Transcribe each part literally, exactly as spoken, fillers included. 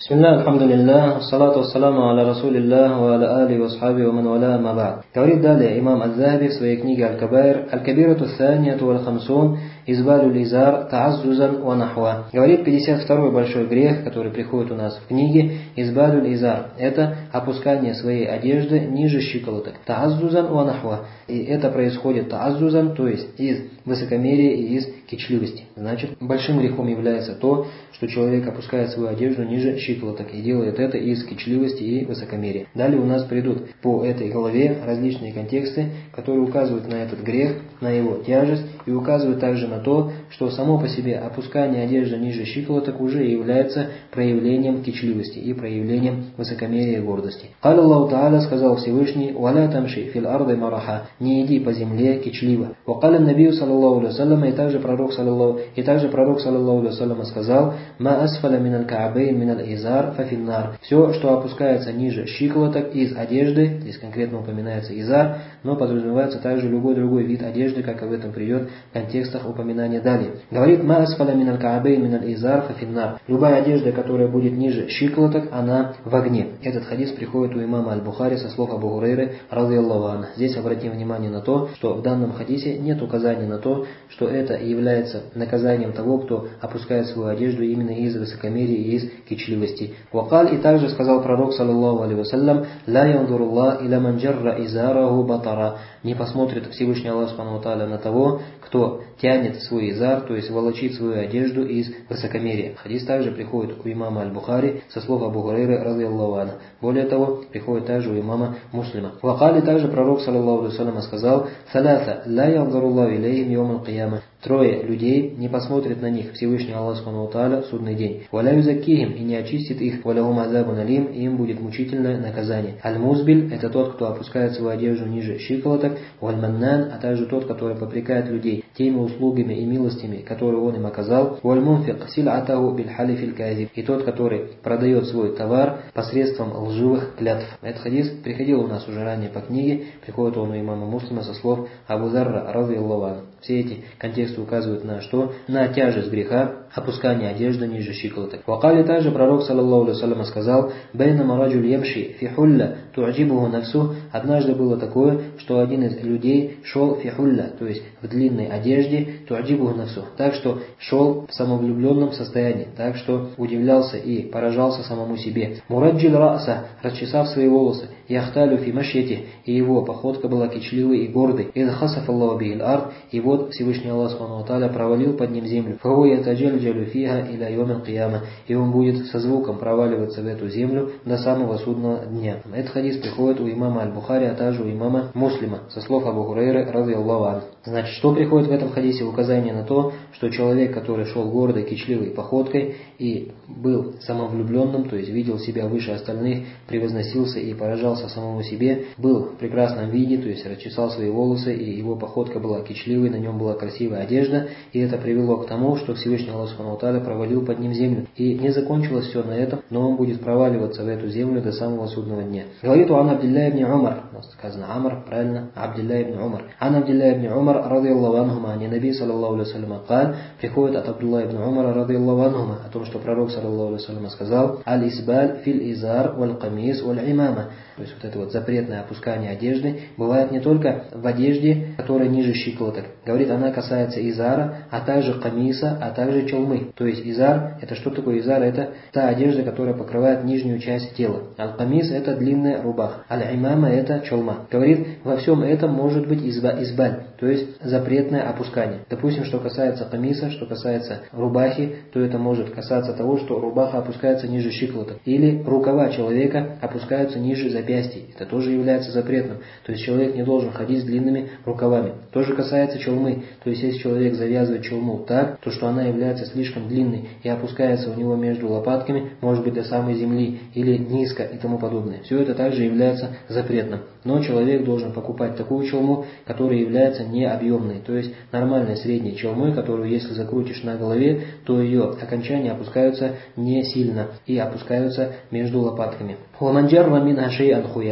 Бисмилля, алхамдулилля, салату вассаламу аля расулилля, ва аля али ва асхаби ва ман валя ама ба'д. Говорит далее имам Аз-Захаби в своей книге Аль-Кабаир: Аль-Кабирату ссанияту валь хамсун избалю лизар та'аззузан ва нахва. Говорит пятьдесят второй большой грех, который приходит у нас в книге, избалю лизар. Это опускание своей одежды ниже щиколоток. Та'аззузан ва нахва. И это происходит та'аззузан, то есть из высокомерия и из кичливости. Значит, большим грехом является то, что человек опускает свою одежду ниже щиколоток и делает это из кичливости и высокомерия. Далее у нас придут по этой главе различные контексты, которые указывают на этот грех, на его тяжесть и указывают также на то, что само по себе опускание одежды ниже щиколоток уже является проявлением кичливости и проявлением высокомерия и гордости. Каля Аллаху Та'аля, сказал Всевышний: «Валя тамши фил арды мараха», не иди по земле кичливо. Вакаля набию саллаллаху алейхи вассалям, и также пророк саллаллаху и также пророк саллаллаху алейхи вассалям сказал: «Ма асфаля миналь ка'абейн миналь изар фафиннар». Все, что опускается ниже щиколоток из одежды, здесь конкретно упоминается изар, но подразумевается также любой другой вид одежды, как об этом придет в контекстах упоминания далее. Говорит: «Ма асфаля миналь ка'абейн миналь изар фафинар». Любая одежда, которая будет ниже щиколоток, она в огне. Этот хадис приходит у имама Аль-Бухари со слов Абу Гурейры радийаллаху анху. Здесь обратим внимание на то, что в данном хадисе нет указания на то, что это является наказанием того, кто опускает свою одежду именно из высокомерия и из кичливости. Вакаль, и также сказал пророк саллаллаху алейхи вассалям: «Ла янзуруллах иля ман джарра изараху батара». Не посмотрит Всевышний Аллах субхану ва тааля на того, кто тянет свой изар, то есть волочит свою одежду из высокомерия. Хадис также приходит у имама Аль-Бухари со слов Абу Гурейры радийаллаху анху. Более того, приходит также у имама Муслима. Вакали, также пророк саллаллаху алейхи вассалям сказал: «Саласа ла янзуруллаху илейхим йомал кияма». Трое людей не посмотрит на них Всевышний Аллах субхану ва тааля в судный день. «Валя юзаккихим», и не очистит их. «Валягум азабун алим», и им будет мучительное наказание. «Аль-музбиль», это тот, кто опускает свою одежду ниже щиколоток. «Валь-маннан», а также тот, который попрекает людей теми услугами и милостями, которые он им оказал. «Валь-мунфик силь'атаху биль-халифиль казиб», и тот, который продает свой товар посредством лживых клятв. Этот хадис приходил у нас уже ранее по книге, приходит он у имама Муслима со слов Абу Зарра радийаллаху анху. Все эти контексты указывают на что? На тяжесть греха опускания одежды ниже щиколоток. Вакали, также пророк саллаллаху алейхи вассалям сказал: «Бейнама раджуль ямши фи хулля ту'джибуху нафсу». Однажды было такое, что один из людей шел фи хулля, то есть в длинной одежде, ту'джибуху нафсу, так что шел в самовлюбленном состоянии, так что удивлялся и поражался самому себе. Мураджил раса, расчесав свои волосы, яхталю фи машьяти, и его походка была кичливой и гордой. Из хасаф Аллаху бихил ард, и вот Всевышний Аллах субхану ва тааля провалил под ним землю. Фаху ятаджальджалю фиха иля йомил кияма, и он будет со звуком проваливаться в эту землю до самого судного дня. Этот хадис приходит у имама Аль-Бухари, а также у имама Муслима со слов Абу Гурейры радийаллаху анху. Значит, что приходит в этом хадисе? Указание на то, что человек, который шел гордой, кичливой походкой и был самовлюбленным, то есть видел себя выше остальных, превозносился и поражался самому себе, был в прекрасном виде, то есть расчесал свои волосы, и его походка была кичливой, на нем была красивая одежда, и это привело к тому, что Всевышний Аллах субхану ва тааля провалил под ним землю. И не закончилось все на этом, но он будет проваливаться в эту землю до самого судного дня. Говорит у Ан Абдилля ибн Умар, сказано Амр, правильно, Абдилля ибн Умар. Ан Абдилля ибн Умар радийаллаху анхума, ани наби саллаллаху алейхи вассалям каль, приходит от Абдулла ибн Умара радийаллаху анхума о том, что пророк саллаллаху алейхи вассалям сказал: «Аль-исбаль фил изар валь камис валь имама». То есть вот это вот запретное опускание одежды бывает не только в одежде, которая ниже щиколоток. Говорит, она касается изара, а также камиса, а также челмы. То есть изар, это что такое изар? Это та одежда, которая покрывает нижнюю часть тела. Аль-камис — это длинная рубаха. Аль-имама — это челма. Говорит, во всем этом может быть изба, избаль, то есть запретное опускание. Допустим, что касается камиса, что касается рубахи, то это может касаться того, что рубаха опускается ниже щиколоток. Или рукава человека опускаются ниже запястья. Это тоже является запретным. То есть человек не должен ходить с длинными рукавами. То же касается челмы. То есть если человек завязывает челму так, то что она является слишком длинной и опускается у него между лопатками, может быть до самой земли или низко и тому подобное. Все это также является запретным. Но человек должен покупать такую челму, которая является необъемной. То есть нормальной средней челмой, которую если закрутишь на голове, то ее окончания опускаются не сильно и опускаются между лопатками. Говорит,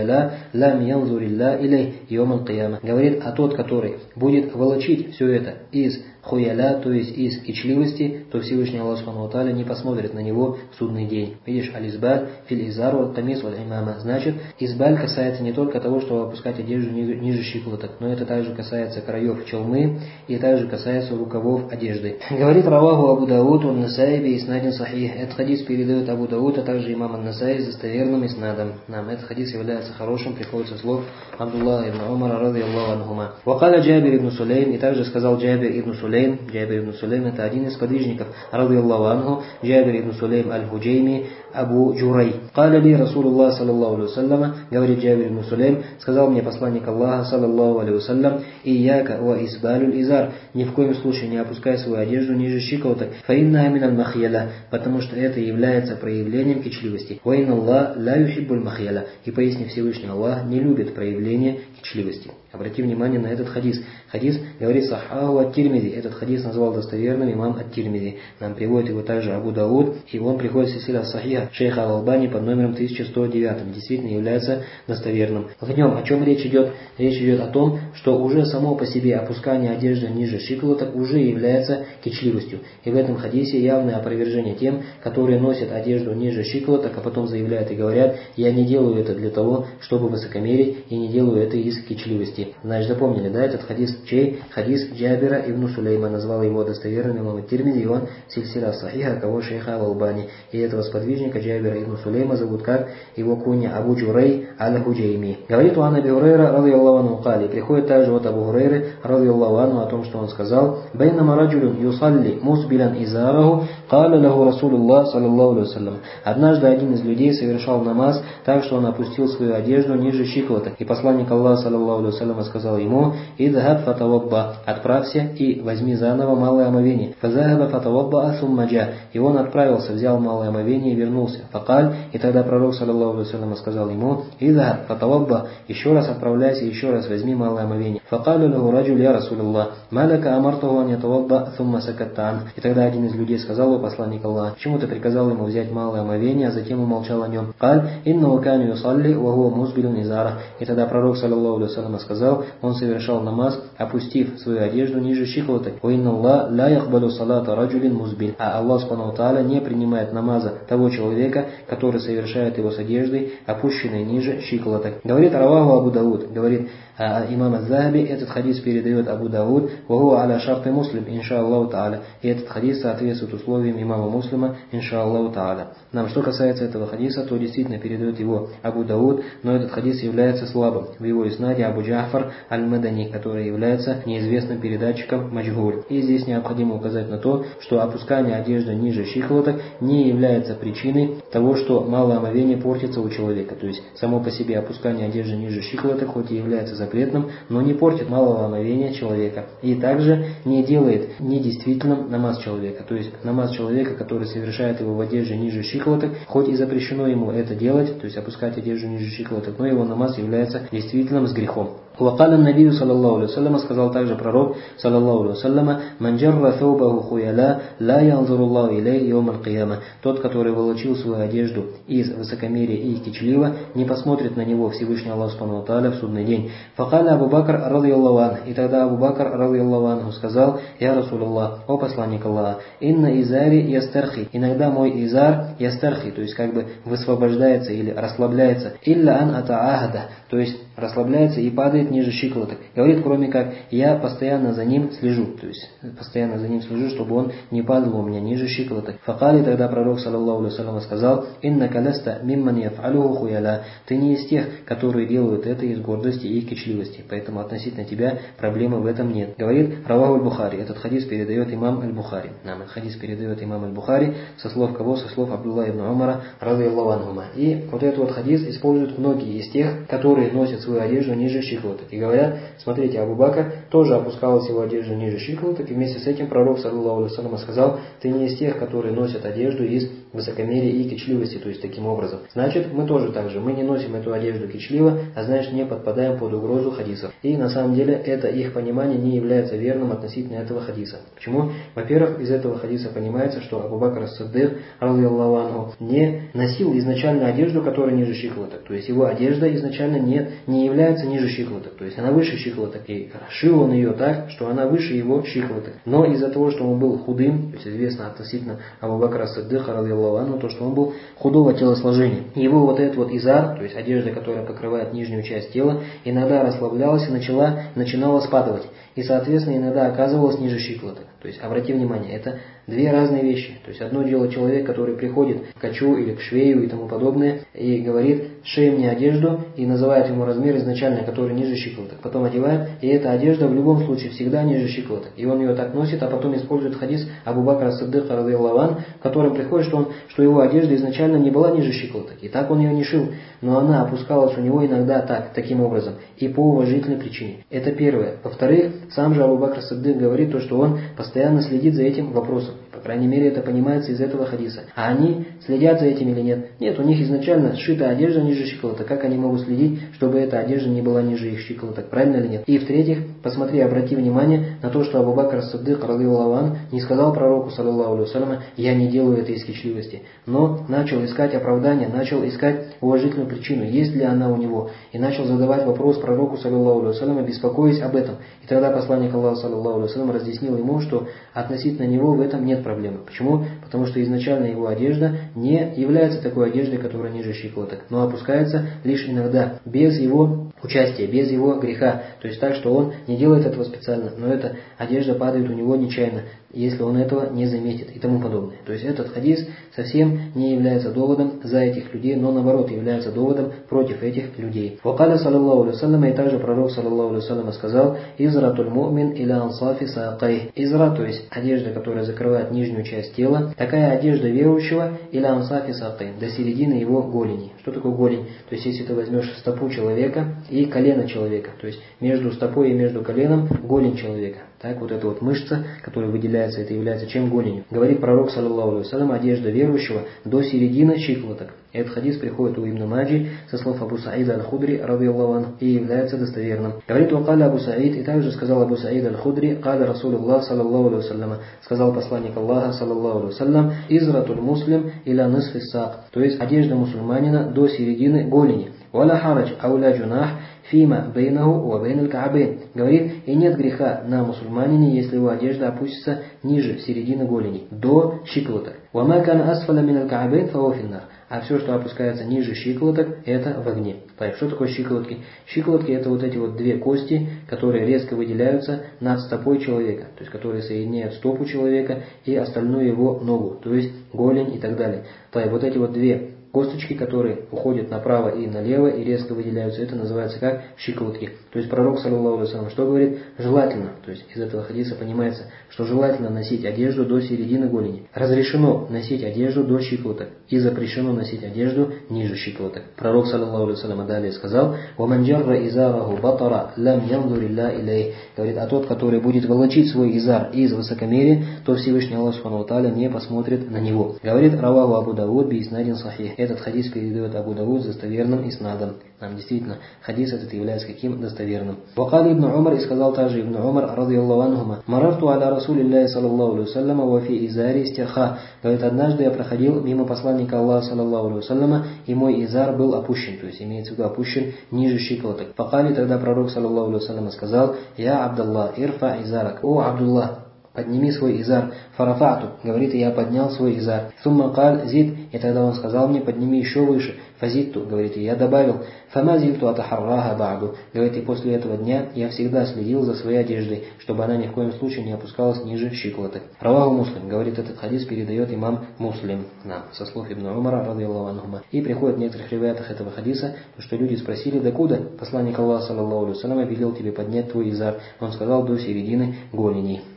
а тот, который будет волочить все это из хуяля, то есть из кичливости, то Всевышний Аллах Субхану ва Тааля не посмотрит на него в судный день. Видишь, аль-избаль, филь-изар, валь-камис, валь-имама. Значит, избаль касается не только того, чтобы опускать одежду ниже щиколоток, но это также касается краев челмы и также касается рукавов одежды. Говорит раваху Абу Дауд, он Насаи би иснадин сахих. Этот хадис передает Абу Дауд, а также имам ан-Насаи с достоверным иснадом. Нам этот хадис является хорошим, приходит со слов Абдуллаха ибн Умара радийаллаху анхума. Вакаля Джабир ибн Сулейм, и также сказал Джабир ибн Сулейм. Джабир ибн Сулейм это один из подвижников радийаллаху анху. Джабир ибн Сулейм аль-Худжейми Абу Джурай. Каля ли Расулуллах саллаллаху алейхи вассалям, говорит Джабир ибн Сулейм, сказал мне посланник Аллаха саллаллаху алейхи вассалям, ияка ва исбалюль изар, ни в коем случае не опускай свою одежду ниже щиколоток, фаинна аминал махьяла, потому что это является проявлением кичливости. Ва инна Аллах ла юхиббуль махьяла, и поясни Всевышний Аллах не любит проявление кичливости. Обрати внимание на этот хадис. Хадис говорит сахаху ат-Тирмизи. Этот хадис назвал достоверным имам ат-Тирмизи. Нам приводит его также Абу Дауд, и он приходит в силсила сахиха шейха Аль-Албани под номером тысяча сто девять. Действительно является достоверным. В нем о чем речь идет? Речь идет о том, что уже само по себе опускание одежды ниже щиколоток уже является кичливостью. И в этом хадисе явное опровержение тем, которые носят одежду ниже щиколоток, а потом заявляют и говорят: я не делаю это для того, чтобы высокомерить, и не делаю это из кичливости. Значит, запомнили, да, этот хадис чей? Хадис Джабира ибн Сулейма, назвал его достоверным имам ат-Тирмизи, и он сильсила сахиха кого шейха Аль-Албани. И этого сподвижника Джабира ибн Сулейма зовут как? Его куня Абу Джурай аль-Худжейми. Говорит у Аби Хурайра радийаллаху анху кали. Приходит также от Абу Хурайры радийаллаху анху о том, что он сказал: «Байнама раджулюн юсалли мусбилян изараху, каля лаху Расулуллах саллаллаху алейхи вассалям». Однажды один из людей совершал намаз так, что он опустил свою одежду ниже щиколоток. И посланник Аллаха саллаллаху алейхи вассалям сказал ему: «Идхаб фатавабба, отправься и возьми заново малое омовение». Фазахаба фатавабба асуммаджа, и он отправился, взял малое омовение и вернулся. Факаль, и тогда пророк саллаллаху алейхи вассалям сказал ему: «Идхаб фатавабба, еще раз отправляйся, еще раз возьми малое омовение». Факалю лаху раджуль я Расулуллах, маляка амартаху ан ятавабба сумма сакаттан. И тогда один из людей сказал: «О посланник Аллаха, почему ты приказал ему взять малое омовение, а затем умолчал о нем?» Каль иннаху кану юсалли ва хуа мусбилун изара. И тогда пророк саллаллаху алейхи вассалям сказал: он совершал намаз, опустив свою одежду ниже щиколоток. «Ва инна Аллах ла яхбалю салата раджулин мусбиль». А Аллах Субхану ва Тааля не принимает намаза того человека, который совершает его с одеждой, опущенной ниже щиколоток. Говорит раваху Абу Дауд, говорит а, имам аз-Захаби, этот хадис передает Абу Дауд, «Ва хуа аля шарты муслим, иншааллаху та'аля». И этот хадис соответствует условиям имама Муслима, иншааллаху та'аля. Нам, что касается этого хадиса, то действительно передает его Абу Дауд, но этот хадис является слабым. В его иснаде Абу Джафар аль-Мадани, который является неизвестным передатчиком маджгуль. И здесь необходимо указать на то, что опускание одежды ниже щиколоток не является причиной того, что малое омовение портится у человека. То есть само по себе опускание одежды ниже щиколоток хоть и является запретным, но не портит малого омовения человека. И также не делает недействительным намаз человека. То есть намаз человека, который совершает его в одежде ниже щиколоток, хоть и запрещено ему это делать, то есть опускать одежду ниже щиколоток, но его намаз является действительным с грехом. Вакаля Набию саллаллаху алейхи вассалям, сказал также пророк саллаллаху алейхи вассалям: «Ман джарра thawбаху хуяла, ла янзуруллаху илейхи йом аль-кияма». Тот, который волочил свою одежду из высокомерия и кичливо, не посмотрит на него Всевышний Аллах Субхану ва Тааля в судный день. Факаля Абу Бакр радийаллаху анху. И тогда Абу Бакр радийаллаху анху сказал: «Я Расулуллах, о посланник Аллаха, инна изари ястархи». Иногда мой изар ястархи, то есть как бы высвобождается или расслабляется. Илля ан атаахада, то есть расслабляется и падает ниже щиколоток. Говорит, кроме как я постоянно за ним слежу, то есть постоянно за ним слежу, чтобы он не падал у меня ниже щиколоток. Факали, тогда пророк саллаллаху алейхи вассалям сказал: «Инна каляста мимман яф'алюху хуяла». Ты не из тех, которые делают это из гордости и кичливости, поэтому относительно тебя проблемы в этом нет. Говорит раваху аль-Бухари. Этот хадис передает имам аль-Бухари. Нам этот хадис передает имам аль-Бухари со слов кого? Со слов Абдулла ибн Умара радийаллаху анхума. И вот этот вот хадис используют многие из тех, которые носят свою одежду ниже щиколоток. И говорят, смотрите, Абу Бакр тоже опускалась его одежду ниже щиколоток, и вместе с этим пророк саллаллаху алейхи вассалям сказал: ты не из тех, которые носят одежду из высокомерия и кичливости, то есть таким образом. Значит, мы тоже так же, мы не носим эту одежду кичливо, а значит не подпадаем под угрозу хадисов. И на самом деле это их понимание не является верным относительно этого хадиса. Почему? Во-первых, из этого хадиса понимается, что Абу Бакр ас-Сиддик, радийаллаху анху, не носил изначально одежду, которая ниже щиколоток. То есть его одежда изначально не, не является ниже щиколоток. То есть она выше щиколоток. И шил он ее так, что она выше его щиколоток. Но из-за того, что он был худым, то есть известно относительно Абу Бакра ас-Сиддика, радийаллаху анху, то, что он был худого телосложения. Его вот этот вот изар, то есть одежда, которая покрывает нижнюю часть тела, иногда расслаблялась и начала, начинала спадывать. И, соответственно, иногда оказывалась ниже щиколоток. То есть, обрати внимание, это две разные вещи. То есть, одно дело человек, который приходит к качу или к швею и тому подобное, и говорит, шей мне одежду, и называет ему размер изначально, который ниже щиколоток. Потом одевает, и эта одежда в любом случае всегда ниже щиколоток. И он ее так носит, а потом использует хадис Абу Бакра ас-Сиддика, радийаллаху анху, в котором приходит, что, он, что его одежда изначально не была ниже щиколоток. И так он ее не шил. Но она опускалась у него иногда так, таким образом. И по уважительной причине. Это первое. Во-вторых, сам же Абу Бакр ас-Сиддик говорит то, что он постоянно следит за этим вопросом. По крайней мере, это понимается из этого хадиса. А они следят за этим или нет? Нет, у них изначально сшита одежда ниже щиколоток. Как они могут следить, чтобы эта одежда не была ниже их щиколоток? Правильно или нет? И в-третьих, посмотри, обрати внимание на то, что Абу Бакр ас-Сиддик, радийаллаху анху, не сказал пророку, саллаллаху алейхи вассалям, я не делаю это из кичливости. Но начал искать оправдание, начал искать уважительную причину, есть ли она у него. И начал задавать вопрос пророку, саллаллаху алейхи вассалям, беспокоясь об этом. И тогда посланник Аллаха, саллаллаху алейхи вассалям, разъяснил ему, что относительно него в этом нет проблемы. Почему? Потому что изначально его одежда не является такой одеждой, которая ниже щиколоток, но опускается лишь иногда, без его участия, без его греха. То есть так, что он не делает этого специально, но эта одежда падает у него нечаянно, если он этого не заметит и тому подобное. То есть этот хадис совсем не является доводом за этих людей, но наоборот является доводом против этих людей. Вакаля саллаллаху алейхи вассалям, и также пророк саллаллаху алейхи вассалям сказал, изратуль му'мин иля ансафи саакай. Изра, то есть одежда, которая закрывает нижнюю часть тела, такая одежда верующего иля ансафи саакай, до середины его голени. Что такое голень? То есть если ты возьмешь стопу человека и колено человека, то есть между стопой и между коленом голень человека. Так, вот эта вот мышца, которая выделяется, это является чем? Голенью. Говорит пророк, саллаллаху алейхи вассалям, одежда верующего до середины щиколоток. Этот хадис приходит у Ибн Маджи со слов Абу Саида аль-Худри, радийаллаху анху, и является достоверным. Говорит, вакаля Абу Саид, и также сказал Абу Саид аль-Худри, каля Расулуллах, саллаллаху алейхи вассалям, сказал посланник Аллаха, саллаллаху алейхи вассалям, изратуль муслим иля нисфи сак, то есть одежда мусульманина до середины голени. Валя харадж ауля джунах фима бейнаху ва бейн аль-каабейн. Говорит, и нет греха на мусульманине, если его одежда опустится ниже середины голени, до щиколоток. Ва ма кана асфаля мин аль-каабейн фа финнар. А все, что опускается ниже щиколоток, это в огне. Так, что такое щиколотки? Щиколотки это вот эти вот две кости, которые резко выделяются над стопой человека, то есть которые соединяют стопу человека и остальную его ногу, то есть голень и так далее. Так, вот эти вот две косточки, которые уходят направо и налево и резко выделяются, это называется как щиколотки. То есть пророк, саллаллаху алейхи вассалям, что говорит? Желательно, то есть из этого хадиса понимается, что желательно носить одежду до середины голени. Разрешено носить одежду до щиколоток и запрещено носить одежду ниже щиколоток. Пророк, саллаллаху алейхи вассалям, далее сказал, «Ваман джарра изараху батара лам янзурилля илей». Говорит, а тот, который будет волочить свой изар из высокомерия, то Всевышний Аллах субхану ва тааля не посмотрит на него. Говорит, раваху Абу Дауд би иснадин сахих. Этот хадис передает Абу Дауд с достоверным иснадом. Нам действительно хадис этот является каким? Достоверным. Вакали ибн Умар, и сказал также ибн Умар, радийаллаху анхума, марарту аля расулиллахи саллаллаху алейхи вассалям ва фи изари стирха. Говорит, однажды я проходил мимо посланника Аллаха, саллаллаху алейхи вассалям, и мой изар был опущен, то есть имеется в виду опущен ниже щиколоток. Вакали, тогда пророк, саллаллаху алейхи вассалям, сказал, я Абдаллах, ирфа изарак. О, Абдуллах, подними свой изар. Фарафату, говорит, я поднял свой изар. Сумма каль зид, и тогда он сказал мне, подними еще выше. Фазитту, говорит, и я добавил. Фамазильту атахарраха ба'ду, говорит, и после этого дня я всегда следил за своей одеждой, чтобы она ни в коем случае не опускалась ниже щиколоток. Раваху Муслим, говорит, этот хадис передает имам Муслим нам, со слов Ибн Умара, радийаллаху анхума. И приходит в некоторых риваятах этого хадиса, что люди спросили, докуда посланник Аллаха, саллаллаху алейхи вассалям, велел тебе поднять твой изар. Он сказал, до середины голеней.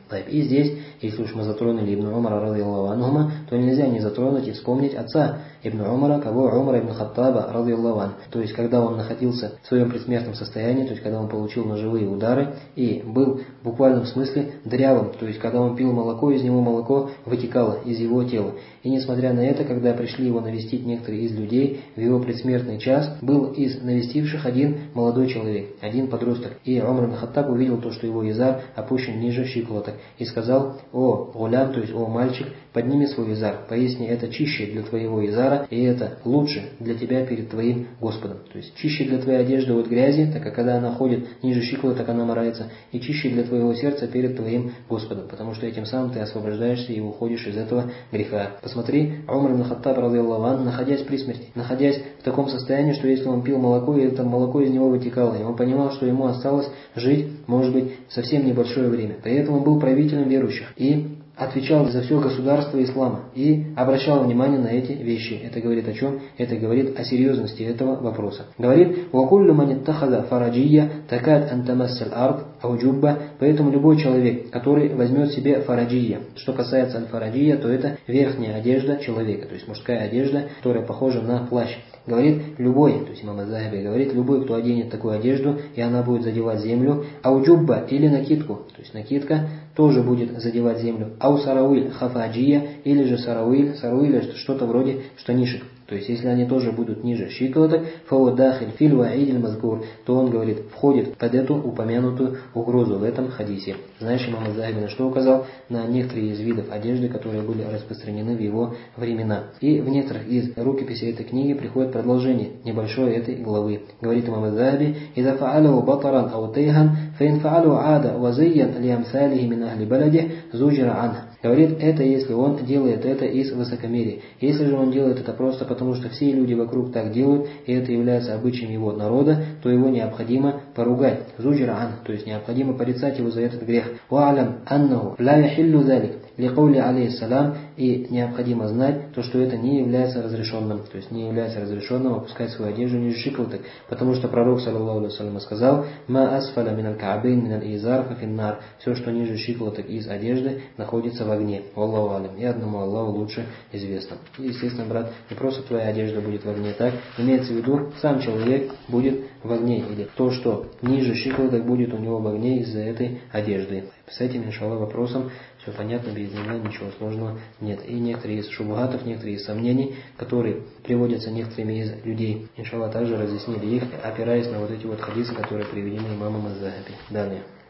И здесь, если уж мы затронули Ибн Умара, радийаллаху анхума, то нельзя не затронуть и вспомнить отца Ибн Умара, кого Умар ибн Хаттаба, радийаллаху анху. То есть, когда он находился в своем предсмертном состоянии, то есть, когда он получил ножевые удары и был в буквальном смысле дрявым, то есть, когда он пил молоко, из него молоко вытекало из его тела. И несмотря на это, когда пришли его навестить некоторые из людей, в его предсмертный час был из навестивших один молодой человек, один подросток. И Умар ибн Хаттаб увидел то, что его изар опущен ниже щиколоток, и сказал: «О, гулям», то есть «О, мальчик, подними свой изар, поясни, это чище для твоего изара, и это лучше для тебя перед твоим Господом». То есть чище для твоей одежды от грязи, так как когда она ходит ниже щиколоток, она морается, и чище для твоего сердца перед твоим Господом, потому что этим самым ты освобождаешься и уходишь из этого греха. Посмотри, Умар ибн Хаттаб, радийаллаху анху, находясь при смерти, находясь в таком состоянии, что если он пил молоко, и это молоко из него вытекало, и он понимал, что ему осталось жить, может быть, совсем небольшое время. При этом он был правителем верующих и отвечал за все государство ислама и обращал внимание на эти вещи. Это говорит о чем? Это говорит о серьезности этого вопроса. Говорит: «Вакуллю ман иттахаза фараджия такад ан тамассал ард ау джубба». Поэтому любой человек, который возьмет себе фараджия. Что касается аль-фараджия, то это верхняя одежда человека, то есть мужская одежда, которая похожа на плащ. Говорит любой, то есть имам Аз-Захаби говорит, любой, кто оденет такую одежду, и она будет задевать землю, ау джубба, или накидку, то есть накидка тоже будет задевать землю, ау сарауиль хафаджия, или же сарауиль, сарауиль это что-то вроде штанишек. То есть, если они тоже будут ниже щиколоток, фауадахиль филь ваидиль мазкур, то он, говорит, входит под эту упомянутую угрозу в этом хадисе. Знаешь, имам Аз-Захаби на что указал? На некоторые из видов одежды, которые были распространены в его времена. И в некоторых из рукописей этой книги приходит продолжение небольшой этой главы. Говорит имам Аз-Захаби: «Иза фа'алаху батаран ау тейхан, фаин фа'алу ада вазиян лиамсалихи мин ахли балади зуджира анх». Говорит, это если он делает это из высокомерия. Если же он делает это просто потому, что все люди вокруг так делают, и это является обычаем его народа, то его необходимо поругать. Зуджира ан, то есть необходимо порицать его за этот грех. У'алям аннаху ла яхиллу залик ликаули алейхиссалам, и необходимо знать то, что это не является разрешенным, то есть не является разрешенным опускать свою одежду ниже щиколоток, потому что пророк саллаллаху алейхи вассалям сказал: «Ма асфаля миналь ка'бейн миналь изар фафиннар». Все, что ниже щиколоток из одежды, находится в огне. Аллаху алям. И одному Аллаху лучше известно. И, естественно, брат, не просто твоя одежда будет в огне, так? Имеется в виду, сам человек будет в огне, или то, что ниже щиколоток будет у него в огне из-за этой одежды. С этим, иншаллах, вопросом все понятно, без него ничего сложного нет. И некоторые из шубхатов, некоторые из сомнений, которые приводятся некоторыми из людей, иншаллах, также разъяснили их, опираясь на вот эти вот хадисы, которые приведены имамом Аз-Захаби. Далее.